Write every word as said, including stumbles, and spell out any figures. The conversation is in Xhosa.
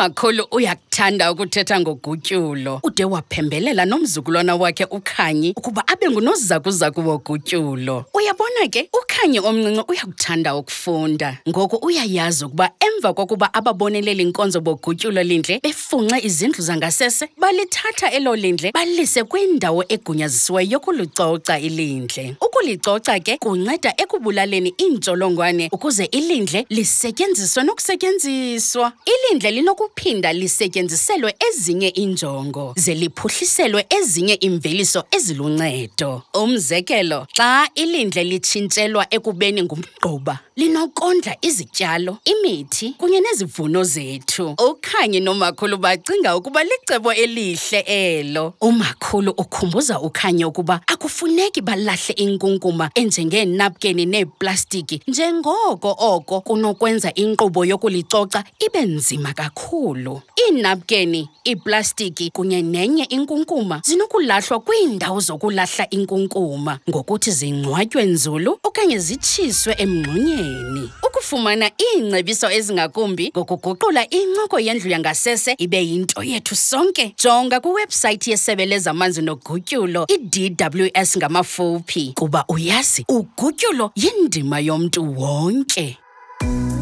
Umakhulu uyakuthanda ukuthetha ngogutyulo. Ude waphembelela nomzukulwana wakhe uKhanyi ukuba abe ngunozakuzaku wogutyulo. Uyabona ke, uKhanyi omncinci uyakuthanda ukufunda. Ngoku uyayazi ukuba emva kokuba ababoneleli inkonzo bogutyulo lindle befunxe izindlu zangasese, balithatha elo lindle balise kwindawo egunyazisiweyo yokulucoca ilindle. Ukulicoca ke kunceda ekubulaleni iintsholongwane ukuze ilindle lisetyenziswe nokusetyenziswa. Ilindle linokuphinda lisetyenziselwe ezinye injongo, ze liphuhliselwe ezinye imveliso eziluncedo. Umzekelo, xa ilindle litshintshelwa ekubeni ngumgquba, linokondla izityalo, imithi kunye nezivuno zethu. uKhanyi nomakhulu bacinga ukuba licebo elihle elo. Umakhulu ukhumbuza uKhanyi ukuba akufuneki balahle inkunkuma enjengeenapkeni neeplastiki, njengoko oko kunokwenza inkqubo yokulicoca ibe nzima kakhulu. Iinapkeni, iiplastiki kunye nenye inkunkuma zinokulahlwa kwiindawo zokulahla inkunkuma ngokuthi zingcwatywe nzulu okanye zitshiswe emngxunyeni. Ukufumana iingcebiso ezingakumbi ngokuguqula incoko yendlu yangasese ibe yinto yethu sonke, jonga kwiwebhusayithi yeSebe lezaManzi noGutyulo, i-D W S ngamafuphi, kuba uyazi ugutyulo yindima yomntu wonke.